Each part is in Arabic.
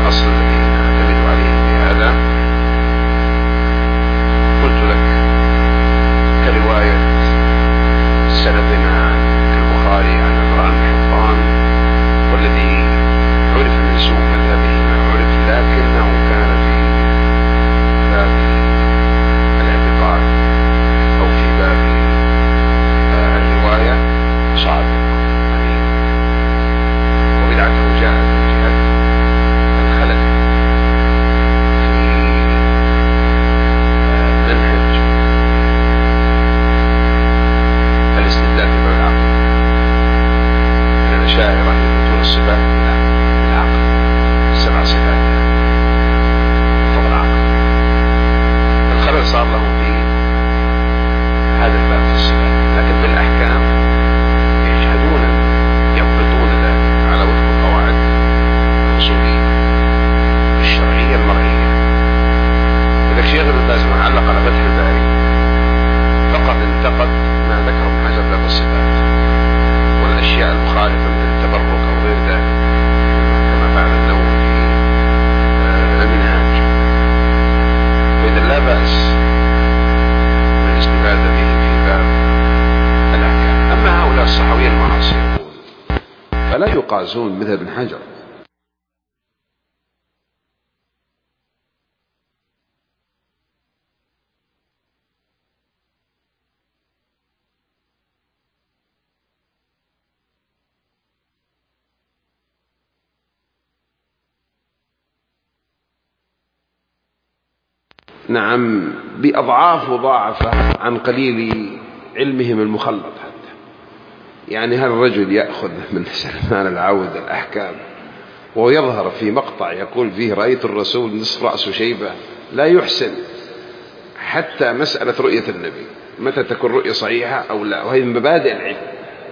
الأصل الذي نعتمد عليه في هذا قلت لك كرواية سلفنا كالبخاري عن عمران بن حطان، والذي عرف من سوء مذهبه ما عرف، لكنه كان في باب الاعتقاد أو في باب الرواية صادق أمين. وبدعته جاءت من جهة الخلل في منهج الاستدلال في باب العقل، من الأشاعرة يثبتون الصفات بالعقل، 7 صفات فوق العقل. الخلل صار له في هذا الباب في الصفات، لكن في الأحكام يجهدون يضبطون ذلك على وفق القواعد الأصولية الشرعية المرعية. إذا شيخ ابن باز علق على فتح الباري فقط انتقد ما ذكر ابن حجر باب الصفات والأشياء المخالفة مثل التبرك أو غير ذلك، كما فعل النووي في المنهاج. فإذا لا بأس من الاستفادة به في باب الأحكام. أما هؤلاء الصحوية المعاصرون فلا يقاسون مثل ابن حجر. نعم، بأضعاف مضاعفة عن قليل علمهم المخلط حتى. يعني هل الرجل يأخذ من سلمان العود الأحكام وهو يظهر في مقطع يقول فيه رأيت الرسول نصف رأسه شيبة، لا يحسن حتى مسألة رؤية النبي متى تكون رؤية صحيحة أو لا، وهي من مبادئ العلم.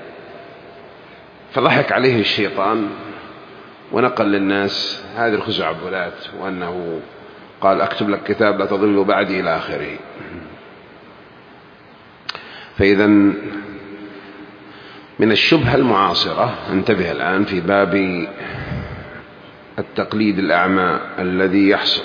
فضحك عليه الشيطان ونقل للناس هذه الخزعبلات، وأنه قال أكتب لك كتاب لا تضل بعدي إلى آخره. فإذا من الشبهة المعاصرة، انتبه الآن في باب التقليد الأعمى الذي يحصل،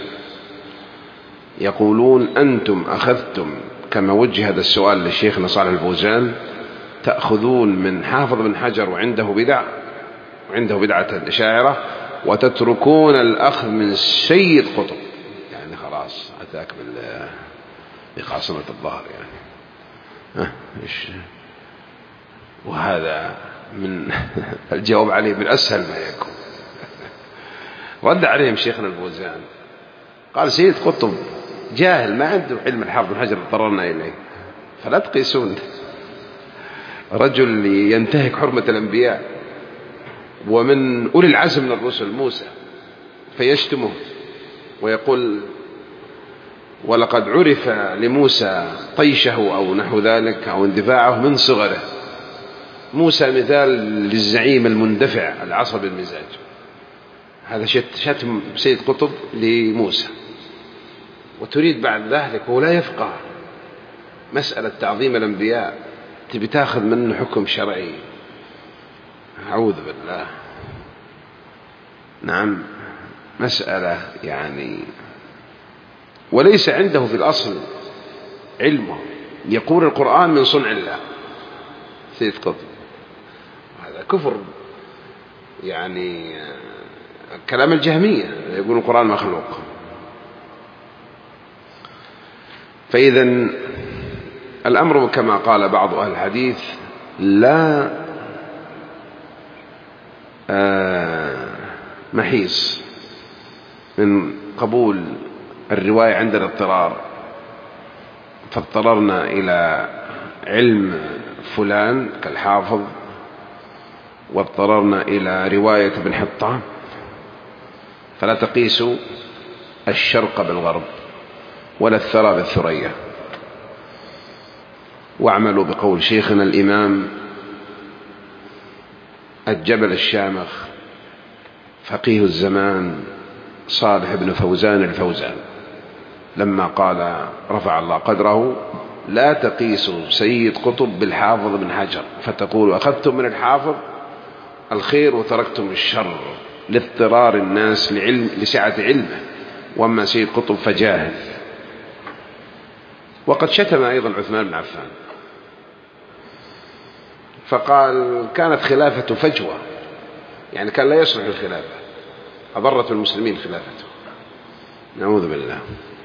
يقولون أنتم أخذتم كما وجه هذا السؤال للشيخ صالح الفوزان، تأخذون من حافظ بن حجر وعنده بدعة الأشاعرة، وتتركون الأخذ من سيد قطب. يعني خلاص أتاك بقاصمة الظهر يعني. وهذا من الجواب عليه من أسهل ما يكون. رد عليهم شيخنا الفوزان قال سيد قطب جاهل ما عنده علم الحافظ بن حجر اضطررنا إليه، فلا تقيسون رجل ينتهك حرمة الأنبياء ومن أولي العزم من الرسل موسى فيشتمه ويقول ولقد عرف لموسى طيشه أو نحو ذلك أو اندفاعه من صغره. موسى مثال للزعيم المندفع العصبي المزاج. هذا شتم سيد قطب لموسى، وتريد بعد ذلك وهو لا يفقه مسألة تعظيم الأنبياء تبي تاخذ منه حكم شرعي. أعوذ بالله. نعم، مسألة يعني وليس عنده في الأصل علمه. يقول القرآن من صنع الله سيد قطب، هذا كفر. يعني كلام الجهمية يقول القرآن مخلوق. فإذا الأمر كما قال بعض أهل الحديث لا محيص من قبول الرواية عند الاضطرار، فاضطررنا إلى علم فلان كالحافظ، واضطررنا إلى رواية ابن حطان، فلا تقيسوا الشرق بالغرب ولا الثرى بالثريا، واعملوا بقول شيخنا الإمام الجبل الشامخ فقيه الزمان صالح بن فوزان الفوزان لما قال رفع الله قدره لا تقيسوا سيد قطب بالحافظ بن حجر فتقولوا أخذتم من الحافظ الخير وتركتم الشر، لاضطرار الناس لسعة علمه، وأما سيد قطب فجاهل. وقد شتم أيضا عثمان بن عفان فقال كانت خلافة فجوة، يعني كان لا يصلح الخلافة، أضرت المسلمين خلافته، نعوذ بالله.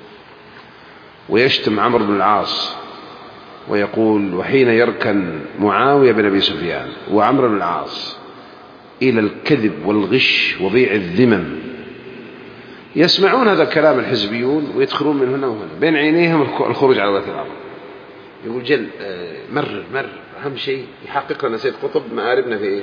ويشتم عمرو بن العاص ويقول وحين يركن معاوية بن أبي سفيان وعمرو بن العاص إلى الكذب والغش وبيع الذمم، يسمعون هذا الكلام الحزبيون ويدخلون من هنا وهنا، بين عينيهم الخروج على ولاة الأمر. يقول جل مر أهم شيء يحقق لنا سيد قطب مآربنا في إيش.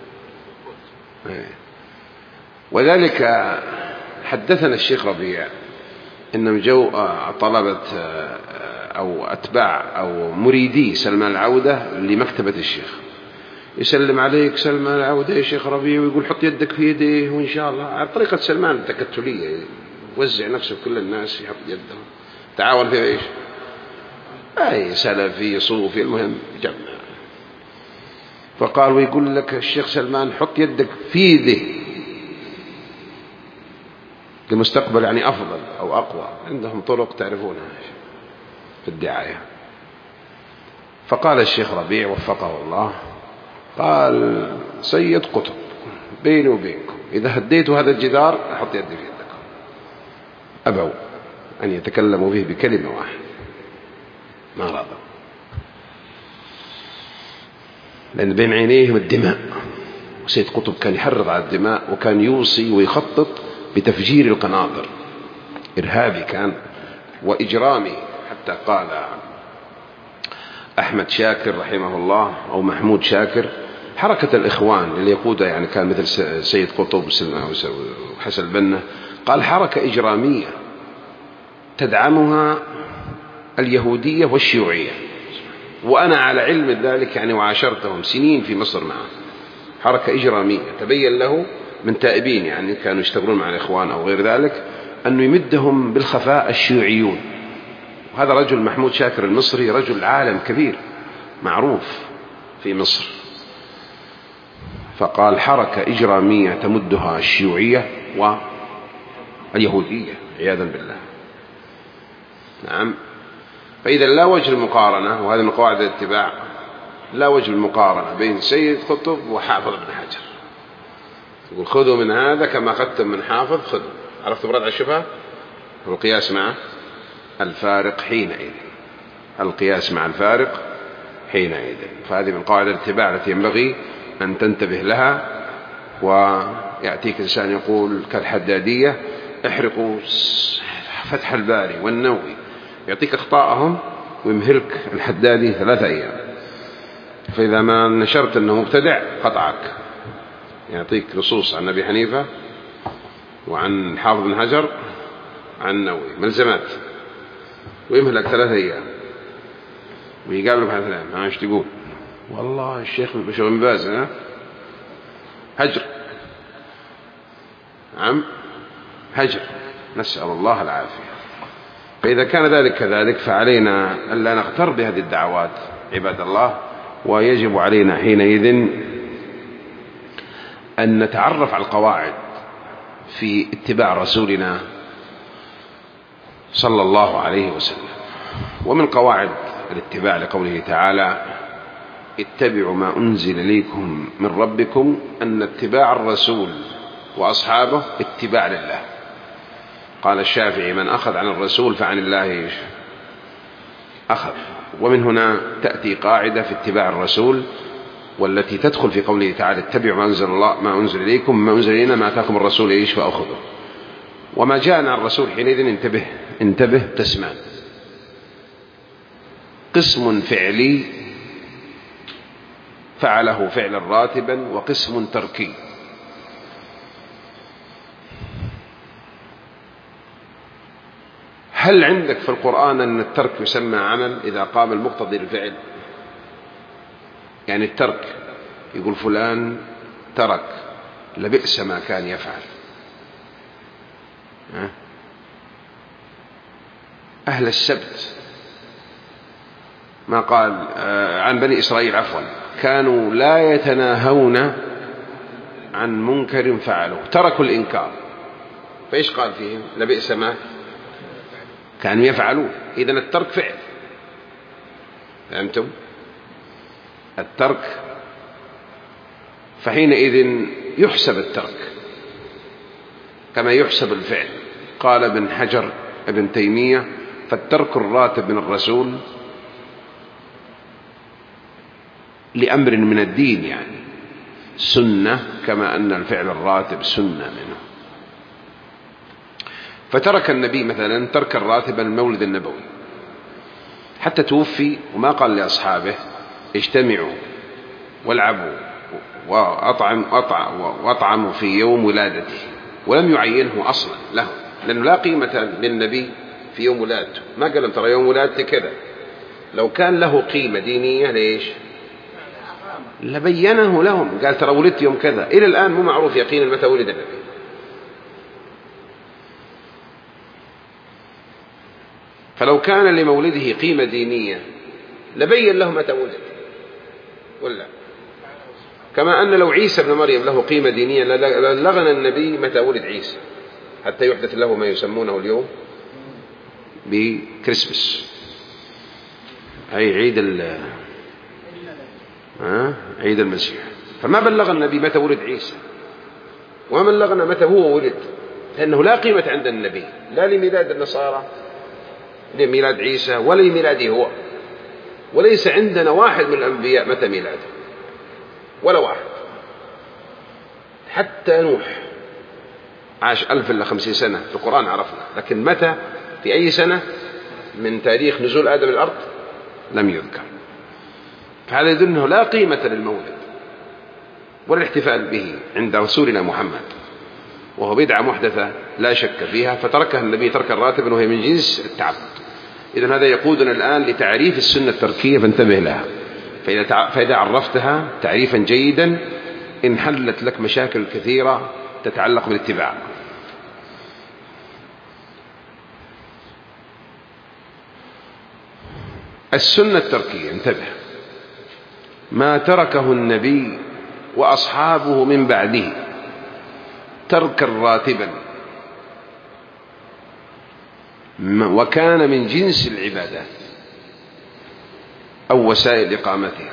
وذلك حدثنا الشيخ ربيع إنهم جو طلبة أو أتباع أو مريدي سلمان العودة لمكتبة الشيخ، يسلم عليك سلمان العودة يا شيخ ربيع، ويقول حط يدك في يديه، وإن شاء الله على طريقة سلمان التكتلية، يوزع نفسه كل الناس يحط يدهم، تعاون في إيش، أي سلفي صوفي، المهم جمع. فقال ويقول لك الشيخ سلمان حط يدك في يده، المستقبل يعني أفضل أو أقوى، عندهم طرق تعرفونها في الدعاية. فقال الشيخ ربيع وفقه الله، قال سيد قطب بيني وبينكم إذا هديتوا هذا الجدار أحط يدي في يدكم. أبوا أن يتكلموا به بكلمة واحدة، ما رضوا، لأن بين عينيهم الدماء، وسيد قطب كان يحرض على الدماء، وكان يوصي ويخطط بتفجير القناطر، إرهابي كان وإجرامي. حتى قال أحمد شاكر رحمه الله أو محمود شاكر حركة الإخوان اللي يقودها يعني كان مثل سيد قطب وحسن البنا، قال حركة إجرامية تدعمها اليهودية والشيوعية، وأنا على علم ذلك يعني، وعاشرتهم سنين في مصر معه. حركة إجرامية تبين له من تائبين يعني كانوا يشتغلون مع الإخوان أو غير ذلك أنه يمدهم بالخفاء الشيوعيون. وهذا رجل محمود شاكر المصري رجل عالم كبير معروف في مصر. فقال حركة إجرامية تمدها الشيوعية واليهودية عياذا بالله. نعم. فإذا لا وجه المقارنة، وهذا من قواعد الاتباع، لا وجه المقارنة بين سيد قطب وحافظ بن حجر. يقول خذوا من هذا كما أخذتم من حافظ، خذوا. عرفتوا مراد على الشبهة؟ القياس مع الفارق حينئذ، القياس مع الفارق حينئذ. فهذه من قواعد الاتباع التي ينبغي أن تنتبه لها. ويأتيك إنسان يقول كالحدادية احرقوا فتح الباري والنووي، يعطيك أخطاءهم ويمهلك الحدادي 3 أيام، فإذا ما نشرت أنه مبتدع قطعك، يعطيك نصوص عن أبي حنيفة وعن حافظ بن حجر عن النووي ملزمات، ويمهلك 3 أيام ويقابلك بعد 3 أيام. ايش تقول؟ والله الشيخ بشر بن باز هجر، نعم هجر، نسأل الله العافية. فإذا كان ذلك كذلك فعلينا ألا نغتر بهذه الدعوات عباد الله، ويجب علينا حينئذ أن نتعرف على القواعد في اتباع رسولنا صلى الله عليه وسلم. ومن قواعد الاتباع لقوله تعالى اتبعوا ما أنزل إليكم من ربكم، أن اتباع الرسول وأصحابه اتباع لله. قال الشافعي من أخذ عن الرسول فعن الله أخذ. ومن هنا تأتي قاعدة في اتباع الرسول، والتي تدخل في قوله تعالى اتبعوا ما أنزل إليكم ما أنزل إلينا ما أتاكم الرسول فأخذه. وما جاءنا عن الرسول حينئذ انتبه قسمان: قسم فعلي فعله فعلا راتبا، وقسم تركي. هل عندك في القرآن أن الترك يسمى عمل إذا قام المقتضي للفعل؟ يعني الترك يقول فلان ترك لبئس ما كان يفعل. أهل السبت ما قال عن بني إسرائيل عفوا كانوا لا يتناهون عن منكر فعلوا، تركوا الإنكار، فإيش قال فيهم؟ لبئس ما كانوا يفعلون. إذن الترك فعل، فهمتم؟ الترك، فحينئذ يحسب الترك كما يحسب الفعل. قال ابن حجر ابن تيمية: فالترك الراتب من الرسول لأمر من الدين يعني سنة، كما أن الفعل الراتب سنة منه. فترك النبي مثلا ترك الراتب المولد النبوي حتى توفي، وما قال لأصحابه اجتمعوا والعبوا وأطعموا في يوم ولادته، ولم يعينه أصلا له، لأنه لا قيمة للنبي في يوم ولادته. ما قال لهم ترى يوم ولادته كذا. لو كان له قيمة دينية ليش لبينه لهم، قال ترى ولدت يوم كذا. إلى الآن مو معروف يقينا متى ولد النبي. فلو كان لمولده قيمة دينية لبين له متى ولد، ولا كما أن لو عيسى ابن مريم له قيمة دينية لغنى النبي متى ولد عيسى، حتى يحدث له ما يسمونه اليوم بكريسمس، أي عيد المسيح. فما بلغ النبي متى ولد عيسى، وما بلغنا متى هو ولد، لأنه لا قيمة عند النبي لا لميلاد النصارى لميلاد عيسى ولا لميلاده هو. وليس عندنا واحد من الأنبياء متى ميلاده، ولا واحد. حتى نوح عاش 1050 سنة في القرآن عرفنا، لكن متى في أي سنة من تاريخ نزول آدم الأرض لم يذكر. فهذا يدل أنه لا قيمة للمولد ولا الاحتفال به عند رسولنا محمد، وهو بدعة محدثة لا شك فيها، فتركها النبي تركا راتبا وهي من جنس التعبد. إذن هذا يقودنا الآن لتعريف السنة التركية، فانتبه لها. فإذا عرفتها تعريفا جيدا انحلت لك مشاكل كثيرة تتعلق بالاتباع. السنة التركية، انتبه، ما تركه النبي وأصحابه من بعده تركا راتبا وكان من جنس العبادات أو وسائل إقامتها،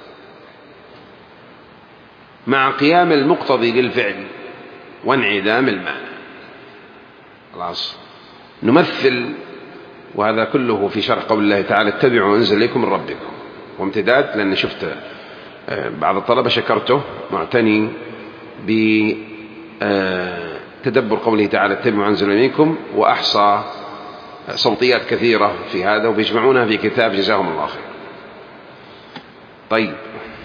مع قيام المقتضي للفعل وانعدام المعنى. خلاص نمثل، وهذا كله في شرح قول الله تعالى: اتبعوا وانزل إليكم من ربكم، وامتداد، لأن شفت بعض الطلبة شكرته معتني بتدبر قوله تعالى: اتبعوا وانزل إليكم، وأحصى صوتيات كثيرة في هذا وبيجمعونها في كتاب جزاهم الله خير. طيب،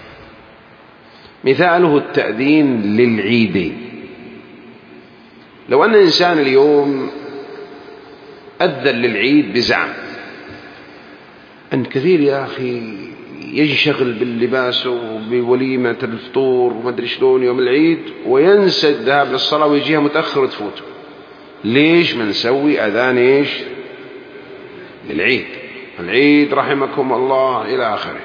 مثاله التأذين للعيدين. لو أن إنسان اليوم أذن للعيد بزعم أن كثير يا أخي ينشغل باللباس وبوليمة الفطور وما أدري شلون يوم العيد، وينسى الذهاب للصلاة ويجيها متأخر وتفوته. ليش ما نسوي أذان إيش للعيد؟ العيد رحمكم الله إلى آخره.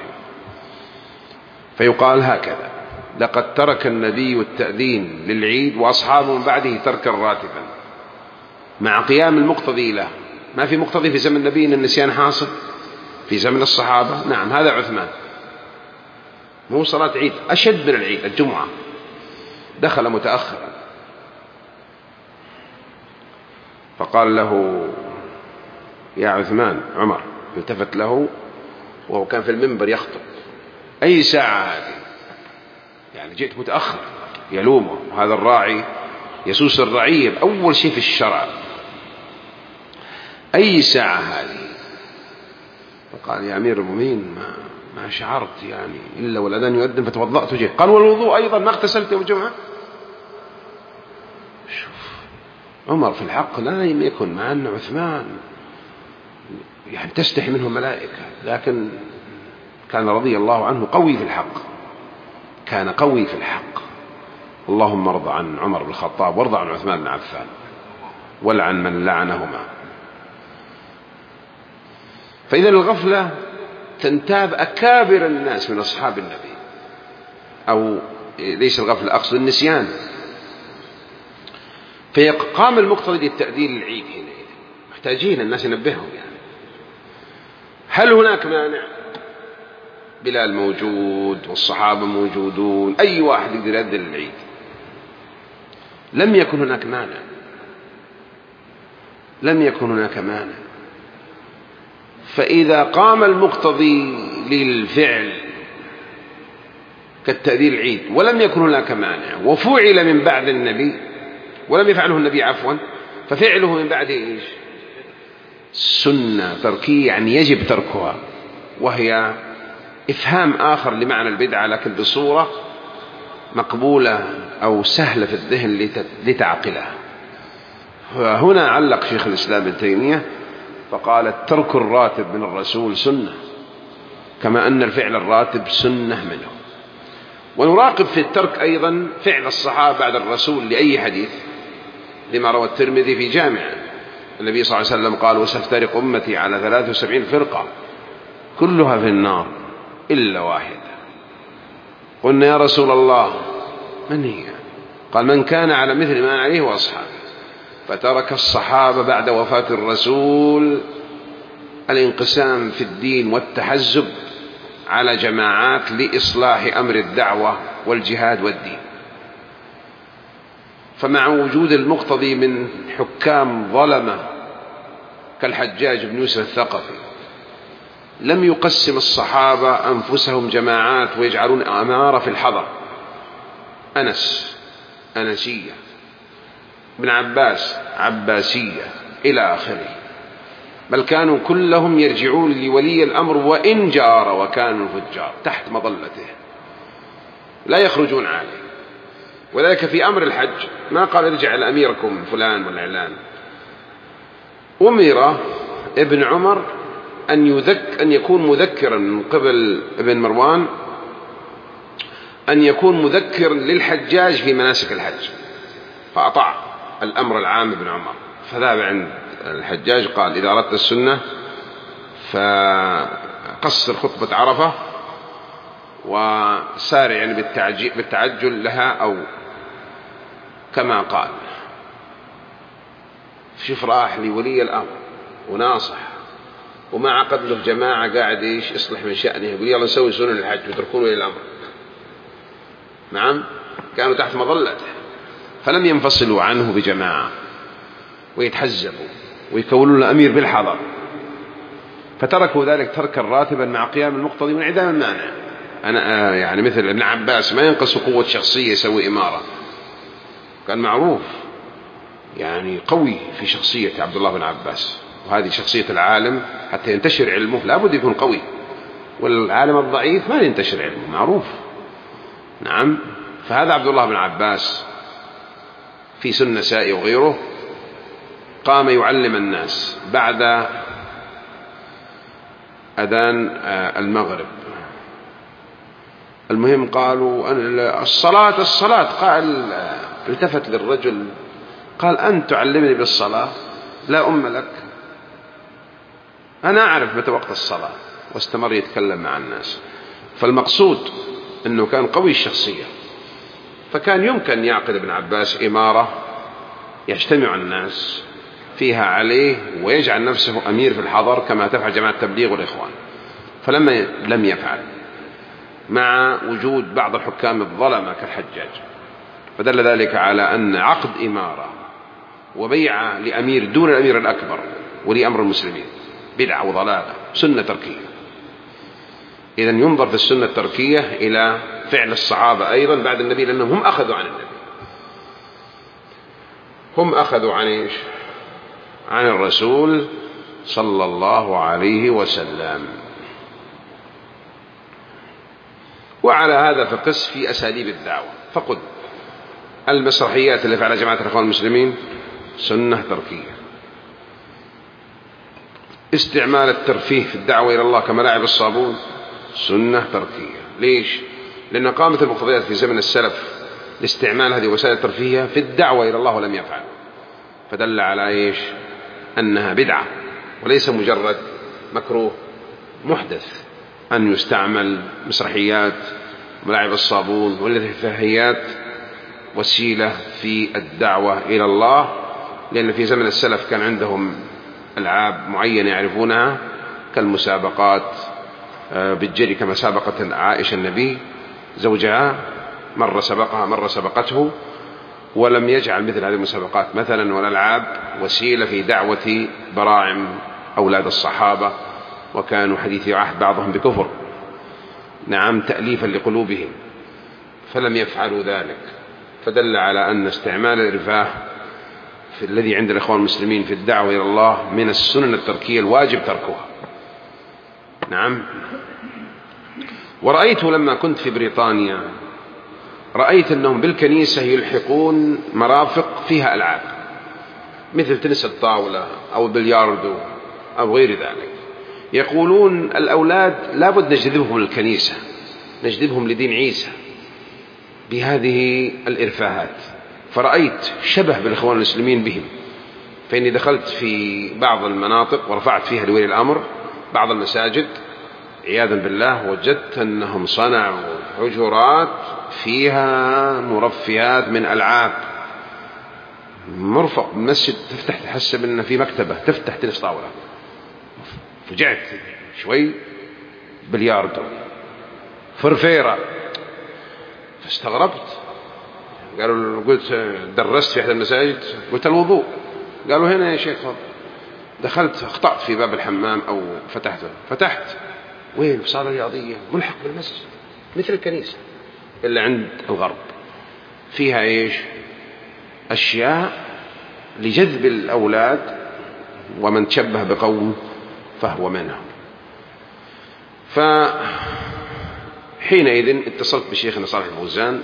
فيقال هكذا: لقد ترك النبي التأذين للعيد وأصحابه من بعده تركا راتبا مع قيام المقتضي له. ما في مقتضي في زمن النبي إن النسيان حاصل، في زمن الصحابة نعم. هذا عثمان، مو صلاة عيد أشد من العيد، الجمعة دخل متأخرا، فقال له: يا عثمان، عمر التفت له وهو كان في المنبر يخطب: أي ساعة هذه؟ يعني جئت متأخر. يلومه، وهذا الراعي يسوس الرعية بأول شيء في الشرع: أي ساعة هذه؟ فقال: يا أمير المؤمنين ما شعرت يعني إلا والأذان يؤذن فتوضأت وجئت. قال: والوضوء أيضا ما اغتسلت يوم الجمعة؟ شوف عمر في الحق لا يكن، مع أن عثمان يعني تستحي منه ملائكة، لكن كان رضي الله عنه قوي في الحق، كان قوي في الحق. اللهم ارض عن عمر بن الخطاب وارض عن عثمان بن عفان ولعن من لعنهما. فإذا الغفلة تنتاب أكابر الناس من أصحاب النبي أو ليس الغفلة، أقصد النسيان. فيقام المقتضي للتأذين للعيد هنا، محتاجين الناس ينبههم يعني. هل هناك مانع؟ بلال موجود والصحابة موجودون، أي واحد يقدر يأذن للعيد. لم يكن هناك مانع، لم يكن هناك مانع. فإذا قام المقتضي للفعل كالتأذين العيد ولم يكن هناك مانع وفعل من بعد النبي ولم يفعله النبي عفوا، ففعله من بعد إيش؟ سنة تركية، يعني يجب تركها، وهي إفهام آخر لمعنى البدعة لكن بصورة مقبولة أو سهلة في الذهن لتعقلها. فهنا علق شيخ الإسلام ابن تيمية فقال الترك الراتب من الرسول سنة، كما أن الفعل الراتب سنة منه. ونراقب في الترك أيضا فعل الصحابة بعد الرسول لأي حديث، لما روى الترمذي في جامعه النبي صلى الله عليه وسلم قال وستفترق أمتي على 73 فرقة كلها في النار إلا واحدة. قلنا يا رسول الله من هي؟ قال من كان على مثل ما عليه وأصحابه. فترك الصحابة بعد وفاة الرسول الانقسام في الدين والتحزب على جماعات لإصلاح أمر الدعوة والجهاد والدين. فمع وجود المقتضي من حكام ظلمة كالحجاج بن يوسف الثقفي لم يقسم الصحابة أنفسهم جماعات ويجعلون أمارة في الحضر، أنس أنسية، ابن عباس عباسية إلى آخره، بل كانوا كلهم يرجعون لولي الأمر وإن جار وكانوا الفجار تحت مظلته لا يخرجون عليه. وذلك في أمر الحج ما قال ارجع لأميركم فلان ولا علان. أمر ابن عمر أن يكون مذكرا من قبل ابن مروان، أن يكون مذكرا للحجاج في مناسك الحج، فأطاع الأمر العام ابن عمر، فذهب عند الحجاج قال إذا أردت السنة فقصر خطبة عرفة وسارع يعني بالتعجل لها، أو كما قال. شوف راح لولي الأمر وناصح وما عقد له جماعة قاعد إيش يصلح من شأنه، يقول يلا نسوي سنن الحج وتركون ولي الأمر. نعم كانوا تحت مظلته فلم ينفصلوا عنه بجماعة ويتحزبوا ويكونوا له أمير بالحضر، فتركوا ذلك تركا راتبا مع قيام المقتضي وانعدام المانع. أنا يعني مثل ابن عباس ما ينقص قوة شخصية يسوي إمارة، كان معروف يعني قوي في شخصية عبد الله بن عباس، وهذه شخصية العالم حتى ينتشر علمه لابد يكون قوي، والعالم الضعيف ما ينتشر علمه معروف. نعم فهذا عبد الله بن عباس في سن النسائي وغيره قام يعلم الناس بعد أذان المغرب. المهم قالوا الصلاة قال التفت للرجل قال أنت تعلمني بالصلاة؟ لا أم لك، أنا أعرف متى وقت الصلاة. واستمر يتكلم مع الناس. فالمقصود أنه كان قوي الشخصية، فكان يمكن يعقد ابن عباس إمارة يجتمع الناس فيها عليه ويجعل نفسه أمير في الحضر كما تفعل جماعة التبليغ والإخوان، فلما لم يفعل مع وجود بعض الحكام الظلمة كالحجاج. فدل ذلك على أن عقد إمارة وبيعة لأمير دون الأمير الأكبر ولي أمر المسلمين بدعة وضلالة سنة تركية. إذن ينظر في السنة التركية إلى فعل الصحابة أيضا بعد النبي، لأنهم هم أخذوا عن النبي، هم أخذوا عن إيش؟ عن الرسول صلى الله عليه وسلم. وعلى هذا فقس في أساليب الدعوة. فقل المسرحيات اللي فعلها جماعة الإخوان المسلمين سنة تركية. استعمال الترفيه في الدعوة إلى الله كملاعب الصابون سنة تركية. ليش؟ لأن قامت المقتضيات في زمن السلف لاستعمال هذه وسائل الترفيه في الدعوة إلى الله ولم يفعل، فدل على إيش؟ أنها بدعة وليس مجرد مكروه محدث أن يستعمل مسرحيات ملاعب الصابون والرفاهيات وسيلة في الدعوة إلى الله، لأن في زمن السلف كان عندهم ألعاب معينة يعرفونها كالمسابقات بالجري، كما سابقت عائشة النبي زوجها، مرة سبقها مرة سبقته، ولم يجعل مثل هذه المسابقات مثلا والألعاب وسيلة في دعوة براعم أولاد الصحابة، وكانوا حديثي عهد بعضهم بكفر، نعم، تأليفا لقلوبهم، فلم يفعلوا ذلك. فدل على أن استعمال الرفاه في الذي عند الإخوان المسلمين في الدعوة إلى الله من السنن التركية الواجب تركها. نعم. ورأيت لما كنت في بريطانيا، رأيت أنهم بالكنيسة يلحقون مرافق فيها ألعاب مثل تنس الطاولة أو البلياردو أو غير ذلك. يقولون الأولاد لابد نجذبهم للكنيسة، نجذبهم لدين عيسى بهذه الإرفاهات. فرأيت شبه بالإخوان المسلمين بهم، فإني دخلت في بعض المناطق ورفعت فيها لولي الأمر بعض المساجد عياذا بالله، وجدت أنهم صنعوا حجرات فيها مرفهات من ألعاب، مرفق المسجد تفتح تحسب أن في مكتبة تفتح تنس طاولة. فجعت شوي بلياردو فرفيرة، فاستغربت. قلت درست في أحد المساجد، قلت الوضوء، قالوا هنا يا شيخ. دخلت اخطأت في باب الحمام أو فتحت وين؟ في صالة رياضية ملحق بالمسجد مثل الكنيسة، إلا عند الغرب فيها إيش؟ أشياء لجذب الأولاد، ومن تشبه بقوم فهو منهم. فحينئذ اتصلت بشيخنا صالح الفوزان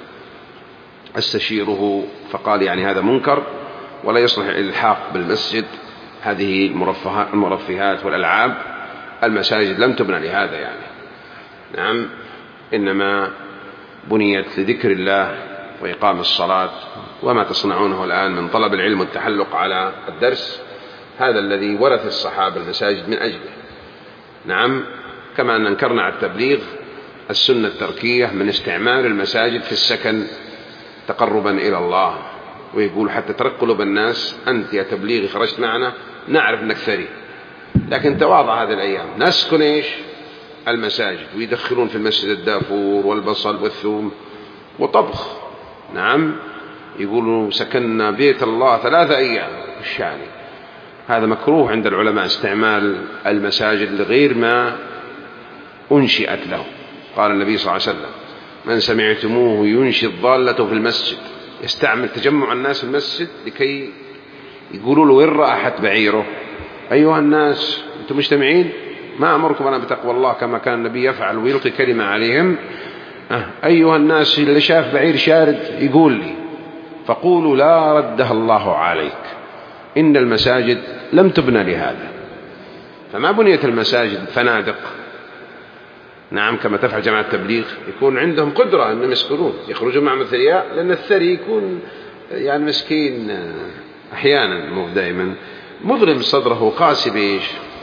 استشيره، فقال يعني هذا منكر ولا يصلح الإلحاق بالمسجد هذه المرفهات والألعاب، المساجد لم تبنى لهذا يعني، نعم، إنما بنيت لذكر الله وإقام الصلاة، وما تصنعونه الآن من طلب العلم والتحلق على الدرس هذا الذي ورث الصحابة المساجد من أجله. نعم. كما أن أنكرنا على التبليغ السنة التركية من استعمال المساجد في السكن تقربا إلى الله، ويقول حتى ترك قلوب الناس، أنت يا تبليغي خرجت معنا نعرف أنك ثري، لكن تواضع هذه الأيام نسكن إيش؟ المساجد، ويدخلون في المسجد الدافور والبصل والثوم وطبخ. نعم. يقولوا سكننا بيت الله 3 أيام الشاني. هذا مكروه عند العلماء، استعمال المساجد لغير ما أنشئت له. قال النبي صلى الله عليه وسلم من سمعتموه ينشي الضالة في المسجد، يستعمل تجمع الناس في المسجد لكي يقولوا له وين راحت بعيره؟ أيها الناس أنتم مجتمعين، ما أمركم أنا بتقوى الله كما كان النبي يفعل، ويلقي كلمة عليهم. أيها الناس اللي شاف بعير شارد يقول لي، فقولوا لا ردها الله عليك، إن المساجد لم تبنى لهذا. فما بنيت المساجد فنادق، نعم، كما تفعل جماعة التبليغ، يكون عندهم قدرة أنهم يسكنون، يخرجوا مع مثرياء، لأن الثري يكون يعني مسكين أحيانا مو دائما، مظلم صدره، قاسي بإيش؟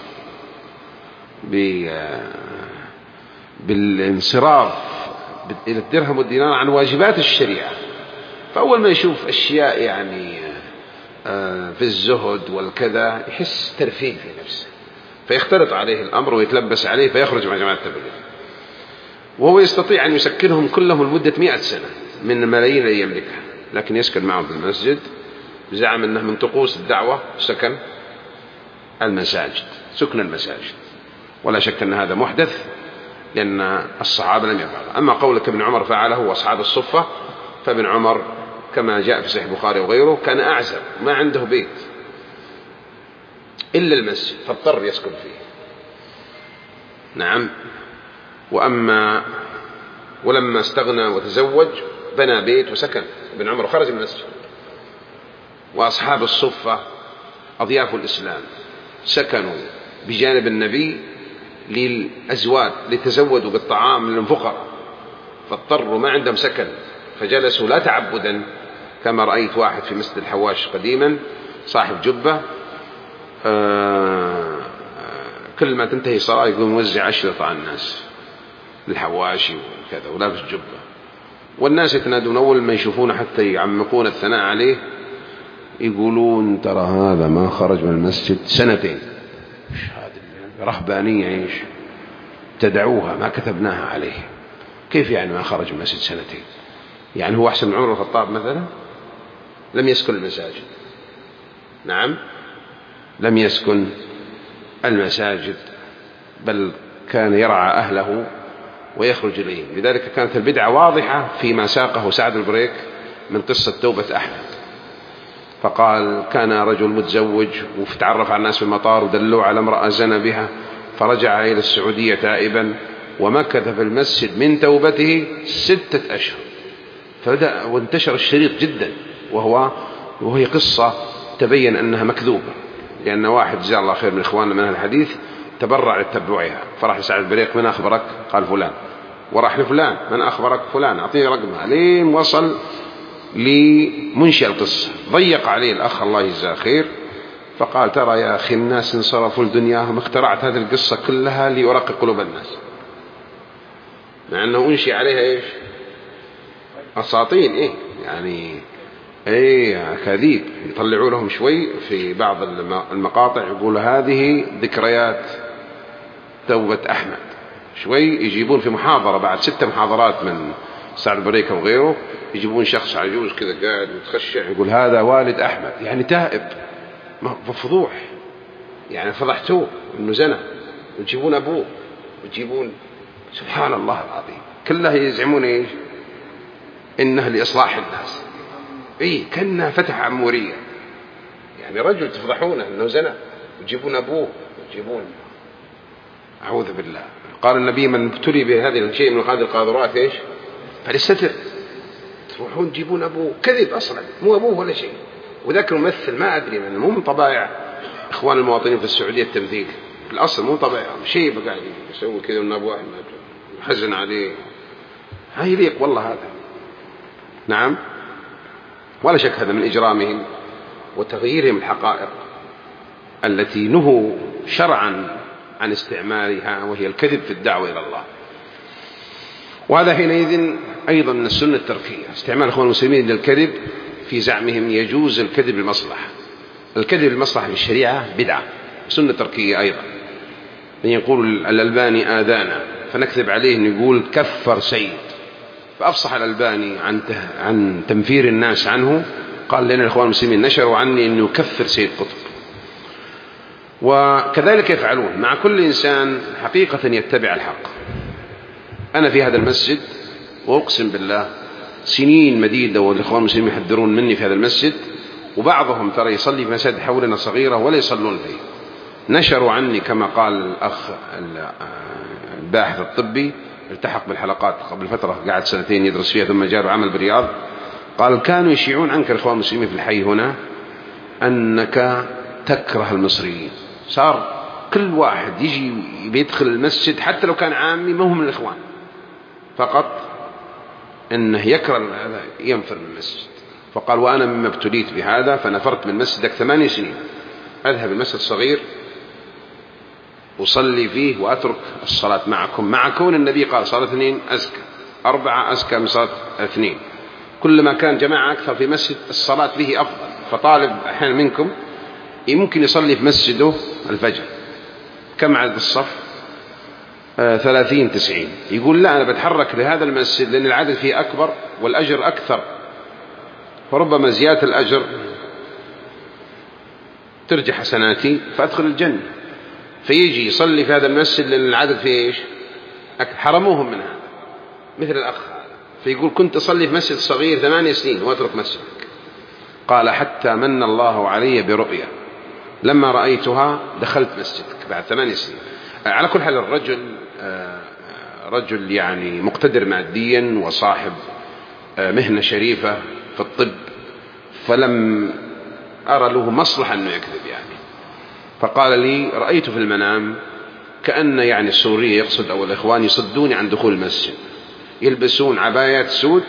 بالانصراف إلى الدرهم والدينار عن واجبات الشريعة. فأول ما يشوف أشياء يعني في الزهد والكذا يحس ترفيه في نفسه، فيختلط عليه الأمر ويتلبس عليه، فيخرج مع جماعة التبليغ، وهو يستطيع أن يسكنهم كلهم لمدة 100 سنة من الملايين التي يملكها، لكن يسكن معهم في المسجد بزعم أنه من طقوس الدعوة سكن المساجد، سكن المساجد. ولا شك أن هذا محدث، لأن الصحابة لم يفعلوا. أما قولك ابن عمر فعله وأصحاب الصفة، فابن عمر كما جاء في صحيح البخاري وغيره كان أعزب، ما عنده بيت إلا المسجد، فاضطر يسكن فيه. نعم. ولما استغنى وتزوج بنى بيت وسكن ابن عمر وخرج من المسجد. وأصحاب الصفة أضياف الإسلام سكنوا بجانب النبي للأزواج لتزودوا بالطعام للفقراء، فاضطروا ما عندهم سكن، فجلسوا لا تعبدا، كما رأيت واحد في مسجد الحواش قديما صاحب جبة كل ما تنتهي صلاة يقوم يوزع أشرطة على الناس، الحواشي وكذا ولابس جبة، والناس يتنادون أول ما يشوفونه حتى يعمقون الثناء عليه يقولون ترى هذا ما خرج من المسجد سنتين. هذه رهبانية إيش تدعوها ما كتبناها عليه. كيف يعني ما خرج من المسجد سنتين؟ يعني هو أحسن من عمر الخطاب مثلا؟ لم يسكن المساجد. نعم لم يسكن المساجد، بل كان يرعى أهله ويخرج إليهم. لذلك كانت البدعة واضحة فيما ساقه سعد البريك من قصة توبة أحمد. فقال كان رجل متزوج وتعرف على الناس في المطار ودلوه على امرأة زنى بها، فرجع إلى السعودية تائبا ومكث في المسجد من توبته 6 أشهر. فبدأ وانتشر الشريط جدا، وهي قصة تبين أنها مكذوبة، لأن واحد جزاه الله خير من إخواننا من الحديث تبرع لتتبعها، فرح لسعد البريق من أخبرك؟ قال فلان. وراح لفلان من أخبرك؟ فلان. أعطيني رقمه. لين وصل لمنشئ القصة، ضيق عليه الأخ الله يجزاه خير، فقال ترى يا أخي الناس انصرفوا لدنياهم، اخترعت هذه القصة كلها ليرقق قلوب الناس، مع أنه أنشئ عليها إيش أساطين يعني أكاذيب يطلعوا لهم شوي في بعض المقاطع، يقول هذه ذكريات توبة أحمد، شوي يجيبون في محاضرة بعد 6 محاضرات من سعد البريكة وغيره، يجيبون شخص عجوز كذا قاعد متخشع يقول هذا والد أحمد، يعني تائب بفضوح، يعني فضحتوه إنه زنى، ويجيبون أبوه ويجيبون سبحان الله العظيم، كلها يزعمون إيش إنه لإصلاح الناس. كأنها فتح عمورية، يعني رجل تفضحونه إنه زنى ويجيبون أبوه ويجيبون أعوذ بالله. قال النبي من ابتلي بهذه الشيء من هذه القاذورات إيش فليستتر. تروحون تجيبون أبوه، كذب أصلا مو أبوه ولا شيء. وذاك الممثل ما أدري من مو من طبائع إخوان المواطنين في السعودية التمثيل، في الأصل مو طبيعهم شيء بقى يسوي كذا من أبوه حزن عليه، هاي يليق والله هذا. نعم ولا شك هذا من إجرامهم وتغييرهم الحقائق التي نهوا شرعا عن استعمالها، وهي الكذب في الدعوة إلى الله. وهذا حينئذ أيضا من السنة التركية، استعمال أخوان المسلمين للكذب في زعمهم يجوز الكذب للمصلحة. الكذب للمصلحة في الشريعة بدعة، سنة تركية أيضا. من يقول الألباني آذانا فنكذب عليه نقول كفر سيد، فأفصح الألباني عن تنفير الناس عنه، قال لنا الإخوان المسلمين نشروا عني أنه يكفر سيد قطب. وكذلك يفعلون مع كل إنسان حقيقة يتبع الحق. أنا في هذا المسجد وأقسم بالله سنين مديدة والإخوان المسلمين يحذرون مني في هذا المسجد، وبعضهم ترى يصلي في مساجد حولنا صغيرة ولا يصلون فيه. نشروا عني كما قال الأخ الباحث الطبي التحق بالحلقات قبل فترة، قعد 2 يدرس فيها ثم جاء عمل برياض، قال كانوا يشيعون عنك الإخوان المسلمين في الحي هنا أنك تكره المصريين. صار كل واحد يجي بيدخل المسجد حتى لو كان عامي ما هو من الإخوان، فقط أنه يكره هذا ينفر من المسجد. فقال وأنا مما ابتليت بهذا فنفرت من مسجدك 8 سنين، أذهب المسجد الصغير أصلي فيه وأترك الصلاة معكم، مع كون النبي قال صلاة 2 أزكى، 4 أزكى من صلاة 2. كلما كان جماعة أكثر في مسجد الصلاة فيه أفضل. فطالب أحيانا منكم يمكن يصلي في مسجده الفجر، كم عدد الصف؟ 30-90. يقول لا أنا بتحرك لهذا المسجد لأن العدد فيه أكبر والأجر أكثر، فربما زيادة الأجر ترجع حسناتي فأدخل الجنة. فيجي يصلي في هذا المسجد لأن العدد فيه إيش حرموهم من هذا، مثل الأخ هذا. فيقول كنت أصلي في مسجد صغير 8 سنين وأترك مسجدك. قال حتى من الله علي برؤية لما رأيتها دخلت مسجدك بعد 8 سنين. على كل حال الرجل رجل يعني مقتدر ماديا وصاحب مهنة شريفة في الطب، فلم أرى له مصلحة أنه يكذب يعني. فقال لي رأيت في المنام كأن يعني السورية يقصد أو الإخوان يصدوني عن دخول المسجد، يلبسون عبايات سود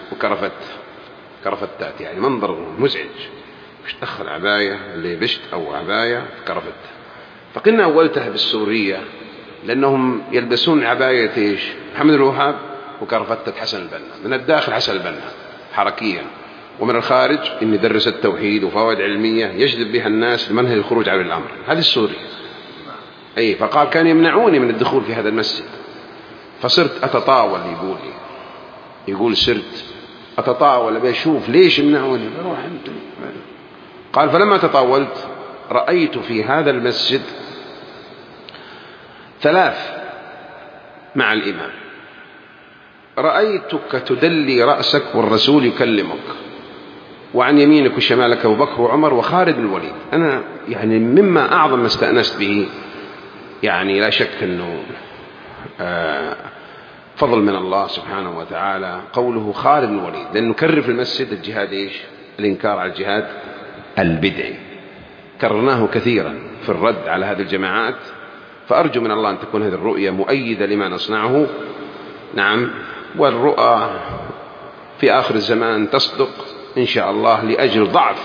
كرفتات، يعني منظر مزعج، مش دخل عباية اللي بشت أو عباية كرفت. فقلنا أولتها بالسورية لأنهم يلبسون عباية إيش؟ محمد الوهاب وكرفتة حسن البنا. من الداخل حسن البنا حركيا، ومن الخارج إن يدرس التوحيد وفوائد علمية يجذب بها الناس لمنهج الخروج على الأمر. هذه السورية. أي فقال كان يمنعوني من الدخول في هذا المسجد، فصرت أتطاول. يقول صرت أتطاول بشوف ليش يمنعوني. قال فلما تطاولت رأيت في هذا المسجد 3 مع الإمام، رأيتك تدلي رأسك والرسول يكلمك، وعن يمينك وشمالك أبو بكر وعمر وخالد بن الوليد. أنا يعني مما أعظم ما استأنست به، يعني لا شك أنه فضل من الله سبحانه وتعالى قوله خالد بن الوليد، لأنه كرر في المسجد الجهاد إيش؟ الإنكار على الجهاد البدعي. كررناه كثيرا في الرد على هذه الجماعات، فأرجو من الله أن تكون هذه الرؤية مؤيدة لما نصنعه. نعم، والرؤى في آخر الزمان تصدق إن شاء الله لأجل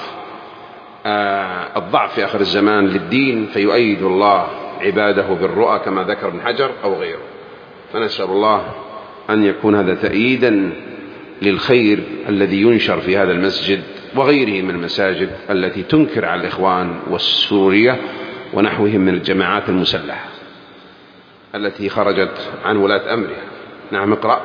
الضعف في آخر الزمان للدين، فيؤيد الله عباده بالرؤى كما ذكر ابن حجر أو غيره. فنسأل الله أن يكون هذا تأييدا للخير الذي ينشر في هذا المسجد وغيره من المساجد التي تنكر على الإخوان والسورية ونحوهم من الجماعات المسلحة التي خرجت عن ولاة أمرها. نعم اقرأ.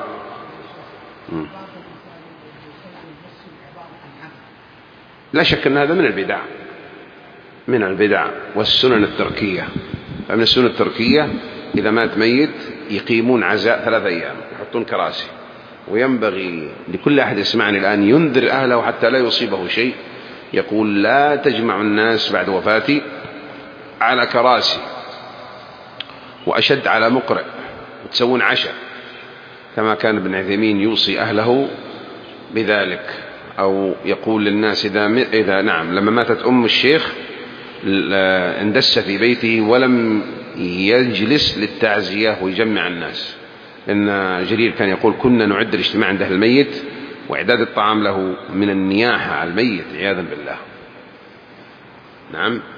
لا شك أن هذا من البدع والسنن التركية. فمن السنن التركية إذا مات ميت يقيمون عزاء 3 أيام، يحطون كراسي، وينبغي لكل أحد يسمعني الآن ينذر أهله حتى لا يصيبه شيء. يقول لا تجمع الناس بعد وفاتي على كراسي، وأشد على مقرئ، وتسوون عشاء، كما كان ابن عثيمين يوصي أهله بذلك، أو يقول للناس إذا نعم لما ماتت أم الشيخ اندس في بيته ولم يجلس للتعزية ويجمع الناس. إن جرير كان يقول كنا نعد الاجتماع عند أهل الميت وإعداد الطعام له من النياحة على الميت عياذا بالله. نعم.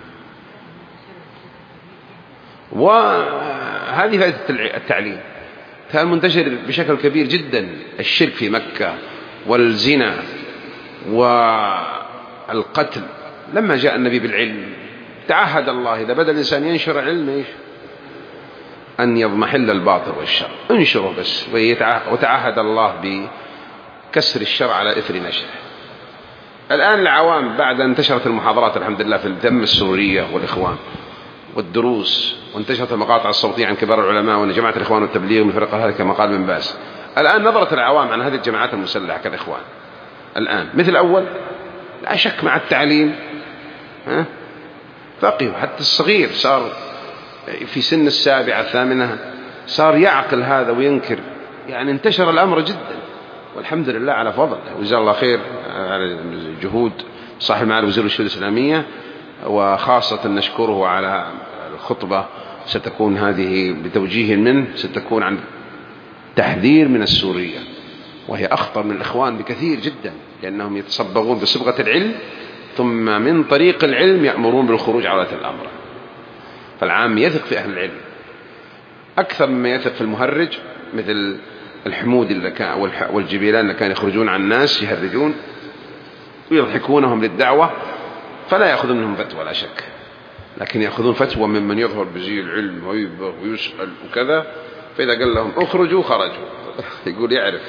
وهذه فائدة التعليم. كان منتشر بشكل كبير جدا الشرك في مكة والزنا والقتل. لما جاء النبي بالعلم تعهد الله إذا بدأ الإنسان ينشر علم إيش؟ أن يضمحل الباطل والشر، انشره بس. وتعهد الله بكسر الشر على إثر نشره. الآن العوام بعد أن انتشرت المحاضرات الحمد لله في الذم السورية والإخوان والدروس، وانتشرت المقاطع الصوتية عن كبار العلماء وأن جماعة الإخوان والتبليغ من فرقة هذه كما قال ابن باز، الآن نظرت العوام عن هذه الجماعات المسلحة كالإخوان الآن مثل الأول. لا شك مع التعليم فقه، حتى الصغير صار في سن 7 8 صار يعقل هذا وينكر. يعني انتشر الأمر جدا والحمد لله على فضل. وجزاه الله خير على جهود صاحب معالي وزير الشؤون الإسلامية، وخاصة نشكره على الخطبة ستكون هذه بتوجيه منه، ستكون عن تحذير من السورية، وهي أخطر من الإخوان بكثير جدا، لأنهم يتصبغون بصبغة العلم ثم من طريق العلم يأمرون بالخروج على ولاة الأمر. فالعام يثق في أهل العلم أكثر مما يثق في المهرج مثل الحمود والجبيلان اللي كانوا يخرجون عن الناس يهرجون ويضحكونهم للدعوة، فلا يأخذون منهم فتوى لا شك، لكن يأخذون فتوى ممن يظهر بزي العلم ويسأل وكذا. فإذا قال لهم اخرجوا خرجوا. يقول يعرف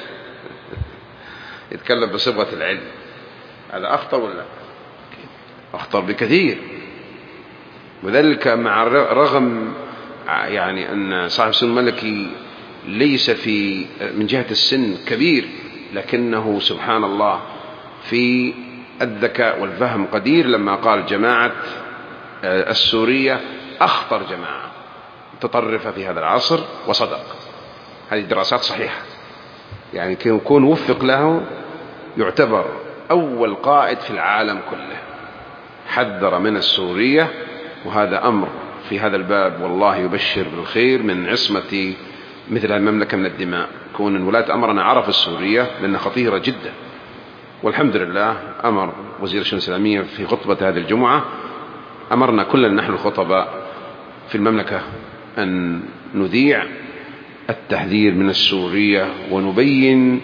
يتكلم بصبغة العلم. هذا أخطر ولا أخطر بكثير. وذلك مع رغم يعني أن صاحب السن الملكي ليس في من جهة السن كبير، لكنه سبحان الله في الذكاء والفهم قدير. لما قال جماعة السورية أخطر جماعة متطرفة في هذا العصر، وصدق. هذه دراسات صحيحة، يعني يكون وفق له يعتبر أول قائد في العالم كله. حذر من السورية، وهذا أمر في هذا الباب والله يبشر بالخير من عصمة مثل المملكة من الدماء. كون ولاة أمرنا عرف السورية لأنها خطيرة جدا. والحمد لله أمر وزير الشؤون الإسلامية في خطبة هذه الجمعة، أمرنا كلنا نحن الخطباء في المملكة أن نذيع التحذير من السورية ونبين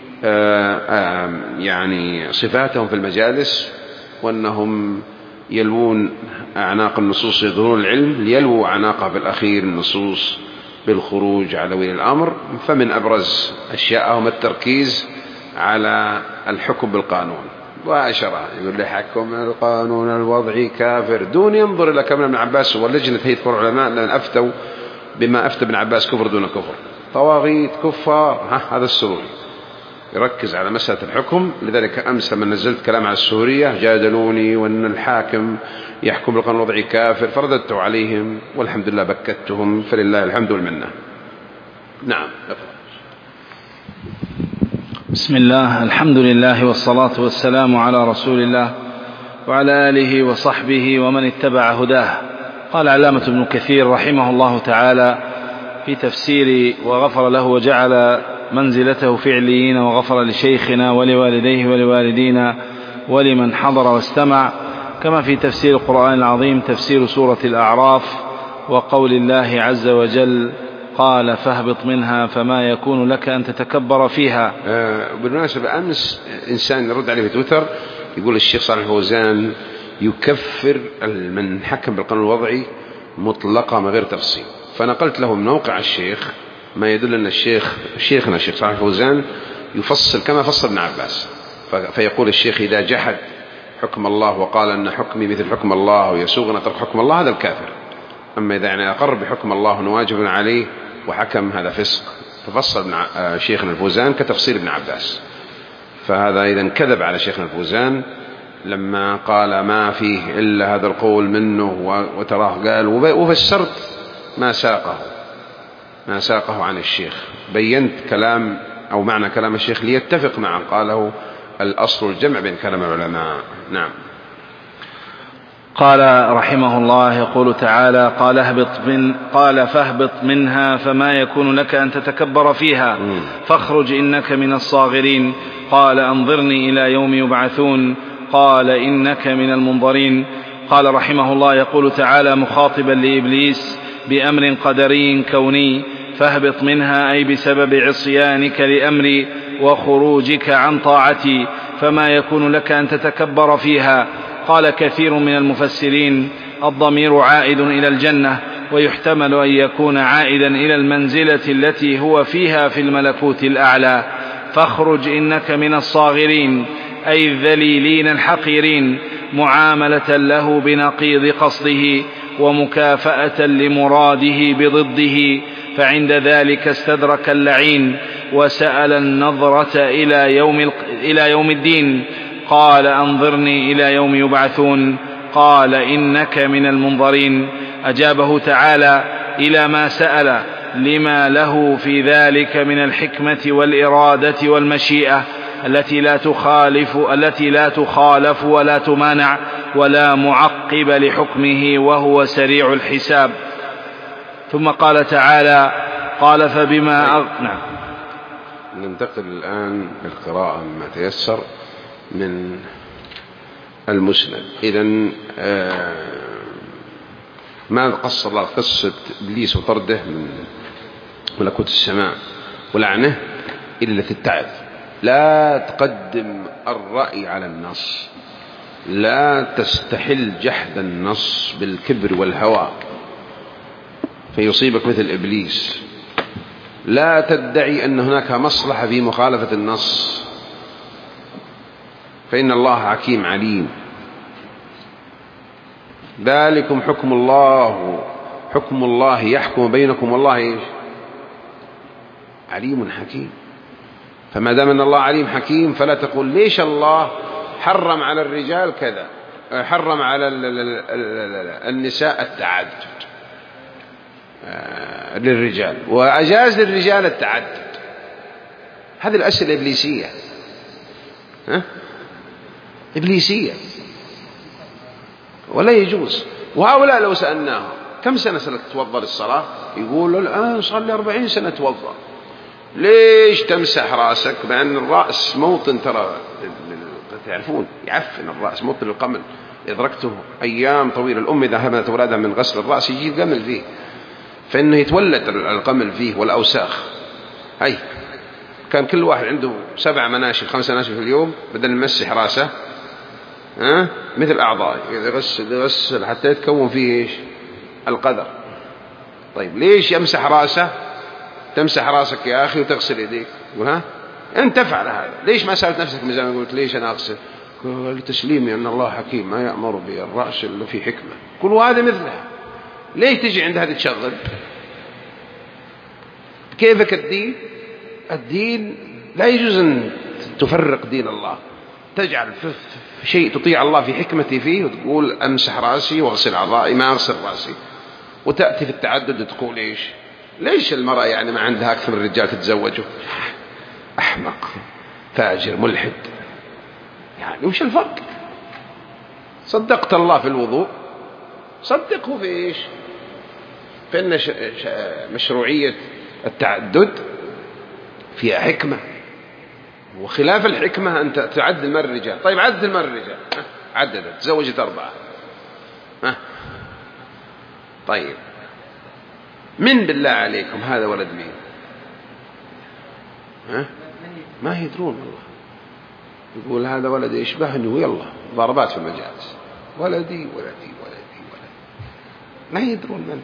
يعني صفاتهم في المجالس، وأنهم يلوون أعناق النصوص يظهرون العلم ليلووا أعناقها في الأخير النصوص بالخروج على ولي الأمر. فمن أبرز أشياءهم التركيز على الحكم بالقانون وأشرها، يقول لي حكم القانون الوضعي كافر دون ينظر إلى كلام ابن عباس واللجنة هيئة كبار العلماء لأن أفتوا بما أفتى ابن عباس كفر دون كفر، طواغيت كفار. هذا السوري يركز على مسألة الحكم. لذلك أمس لما نزلت كلام على السورية جادلوني وأن الحاكم يحكم بالقانون الوضعي كافر، فرددت عليهم والحمد لله بكتهم، فلله الحمد والمنة. نعم. بسم الله، الحمد لله والصلاة والسلام على رسول الله وعلى آله وصحبه ومن اتبع هداه. قال علامة ابن كثير رحمه الله تعالى في تفسير وغفر له وجعل منزلته في عليين وغفر لشيخنا ولوالديه ولوالدينا ولمن حضر واستمع، كما في تفسير القرآن العظيم تفسير سورة الأعراف وقول الله عز وجل قال فاهبط منها فما يكون لك أن تتكبر فيها. بالمناسبة أمس إنسان يرد عليه في تويتر يقول الشيخ صالح الفوزان يكفر من حكم بالقانون الوضعي مطلقة من غير تفصيل، فنقلت له من موقع الشيخ ما يدل أن شيخنا الشيخ صالح الفوزان يفصل كما فصل ابن عباس، فيقول الشيخ إذا جحد حكم الله وقال أن حكمي مثل حكم الله ويسوغنا ترك حكم الله هذا الكافر، أما إذا يعني أقر بحكم الله واجب عليه وحكم هذا فسق، ففصل شيخنا الفوزان كتفصيل ابن عباس. فهذا إذن كذب على شيخنا الفوزان لما قال ما فيه إلا هذا القول منه وتراه قال، وفسرت ما ساقه عن الشيخ، بينت كلام أو معنى كلام الشيخ ليتفق مع قاله الأصل الجمع بين كلام العلماء. نعم. قال رحمه الله يقول تعالى قال فاهبط منها فما يكون لك أن تتكبر فيها فاخرج إنك من الصاغرين. قال أنظرني إلى يوم يبعثون. قال إنك من المنظرين. قال رحمه الله يقول تعالى مخاطبا لإبليس بأمر قدري كوني فاهبط منها أي بسبب عصيانك لأمري وخروجك عن طاعتي فما يكون لك أن تتكبر فيها. قال كثير من المفسرين الضمير عائد إلى الجنة، ويحتمل أن يكون عائدا إلى المنزلة التي هو فيها في الملكوت الأعلى. فاخرج إنك من الصاغرين أي الذليلين الحقيرين، معاملة له بنقيض قصده ومكافأة لمراده بضده، فعند ذلك استدرك اللعين وسأل النظرة إلى يوم الدين. قال أنظرني إلى يوم يبعثون. قال إنك من المنظرين. أجابه تعالى إلى ما سأل لما له في ذلك من الحكمة والإرادة والمشيئة التي لا تخالف ولا تمانع ولا معقب لحكمه وهو سريع الحساب. ثم قال تعالى قال فبما نعم. ننتقل الآن للقراءة مما تيسر من المسند. إذن ما قص الله قصة إبليس وطرده من ملكوت السماء ولعنه إلا تتعظ. لا تقدم الرأي على النص، لا تستحل جحد النص بالكبر والهوى فيصيبك مثل إبليس. لا تدعي أن هناك مصلحة في مخالفة النص، فإن الله حكيم عليم. ذلكم حكم الله يحكم بينكم والله عليم حكيم. فما دام أن الله عليم حكيم فلا تقول ليش الله حرم على الرجال كذا، حرم على النساء التعدد للرجال وأجاز للرجال التعدد. هذه الأسئلة إبليسية، إبليسية ولا يجوز. وهؤلاء لو سألناهم كم سنة تتوضأ للصلاة يقولوا الآن صار لي 40 سنة أتوضأ. ليش تمسح رأسك؟ مع أن الرأس موطن، ترى تعرفون يعفن الرأس موطن القمل. إدركته أيام طويلة. الأم إذا هبت أولادها من غسل الرأس يجي القمل فيه، فإنه يتولد القمل فيه والأوساخ. أي كان كل واحد عنده 7 مناشف 5 مناشف في اليوم، بدل يمسح راسه مثل أعضاء يغسل حتى يتكون فيه إيش؟ القدر. طيب ليش يمسح راسه؟ تمسح راسك يا أخي وتغسل يديك، يقول أنت تفعل هذا، ليش ما سألت نفسك مزاج؟ قلت ليش أنا أغسل؟ قال تسليمي أن الله حكيم ما يأمر بالرأس إلا في حكمة. كل هذا مثلها، ليش تجي عند هذا تشغل؟ كيفك الدين؟ الدين لا يجوز أن تفرق دين الله، تجعل في شيء تطيع الله في حكمتي فيه وتقول أمسح رأسي واغسل أعضائي ما أغسل رأسي، وتأتي في التعدد وتقول إيش؟ ليش المرأة يعني ما عندها أكثر من الرجال تتزوجه؟ أحمق فاجر ملحد، يعني وش الفرق؟ صدقت الله في الوضوء، صدقه في إيش؟ فإن مشروعية التعدد فيها حكمة، وخلاف الحكمة أن تعدل مر الرجال. طيب عدل مر الرجال، عددت تزوجت 4. طيب من بالله عليكم هذا ولد مين؟ ما يدرون والله. يقول هذا ولد يشبهني ويلا ضربات في المجالس، ولدي ولدي ولدي ولدي، ما يدرون من.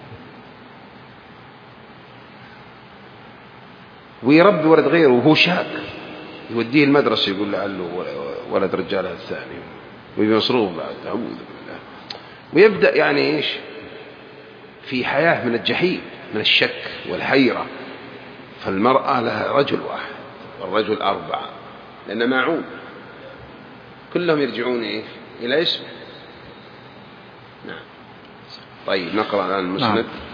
ويربي ولد غيره وهو شاك، يوديه المدرسة يقول لعله ولد رجالها الثاني، ويبي مصروف بعد، أعوذ بالله. ويبدأ يعني إيش؟ في حياة من الجحيم، من الشك والحيرة. فالمرأة لها رجل واحد والرجل 4، لأن معون كلهم يرجعون إيه؟ إلى اسمه. نعم. طيب نقرأ الآن المسند.